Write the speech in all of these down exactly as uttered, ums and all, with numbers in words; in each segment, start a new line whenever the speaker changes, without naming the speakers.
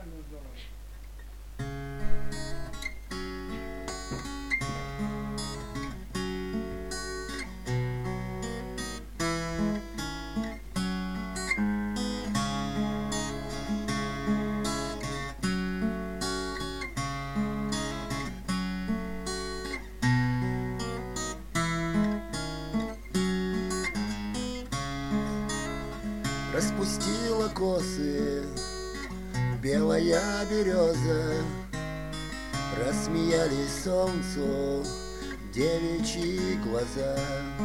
Распустила косы белая береза, рассмеялись солнцу девичьи глаза.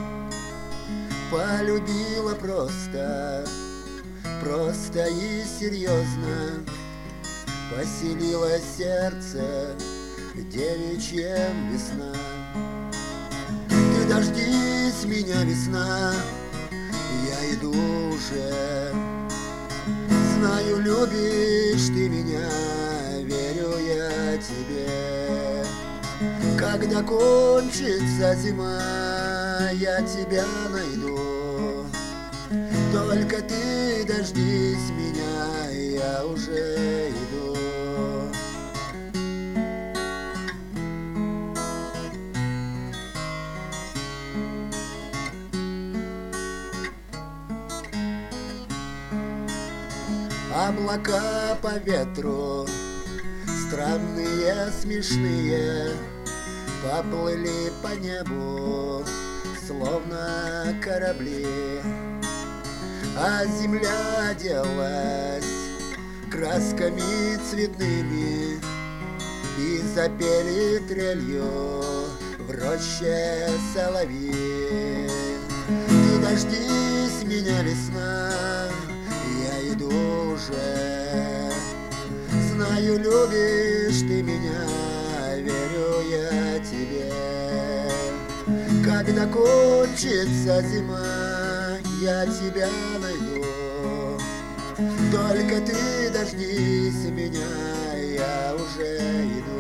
Полюбила просто, просто и серьезно, поселила сердце девичьем весна. Ты дождись меня, весна, я иду уже. Знаю, любишь ты меня, верю я тебе. Когда кончится зима, я тебя найду. Только ты дождись меня, я уже иду. Облака по ветру, странные, смешные, поплыли по небу, словно корабли. А земля оделась красками цветными, и запели трелью в роще соловьи. Ты дождись меня, весна, я иду уже. Знаю, любишь ты меня, верю я тебе. Когда кончится зима, я тебя найду. Только ты дождись меня, я уже иду.